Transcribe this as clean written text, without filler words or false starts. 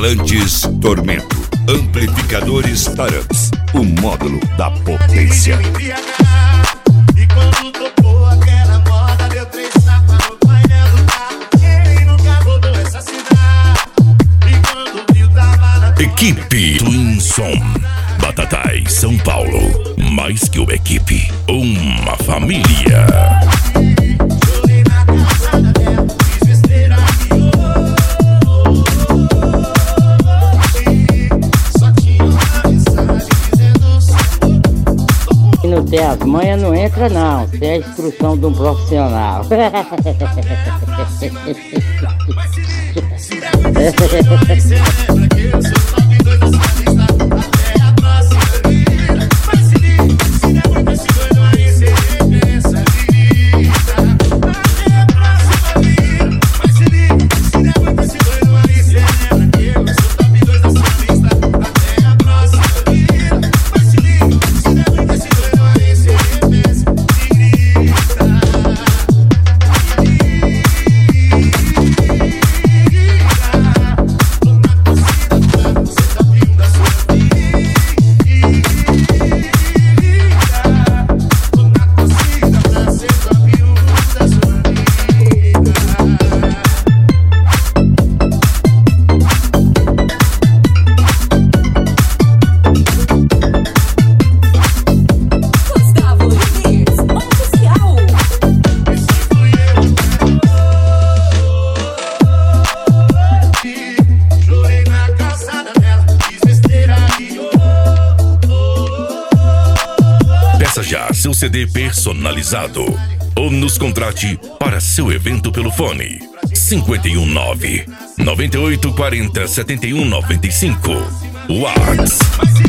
Falantes Tormento. Amplificadores Taramps. O módulo da potência. E quando tocou aquela moda, deu 3 tapas no painel do carro. Quem nunca rodou essa cidade? E quando viu, tava na... Equipe Twinsom. Batatais, São Paulo. Mais que uma equipe, uma família. Chorei na calçada dela, fiz besteira e só tinha uma mensagem dizendo só. Se não tem as manhas, não entra não. Tem a instrução de um profissional. Se der muito cê lembra que eu sou top 2 da sua lista. Até a próxima vida. Mas se liga, se der muito esse doido aí, cê pensa vida. Até a próxima vida. Mas se liga, se der muito esse doido aí, cê lembra que eu sou top 2 da sua lista. Até a próxima vida. Mas se liga, se der muito esse doido aí, cê pensa vida. Peça já seu CD personalizado ou nos contrate para seu evento pelo fone 519 9840 7195. Whats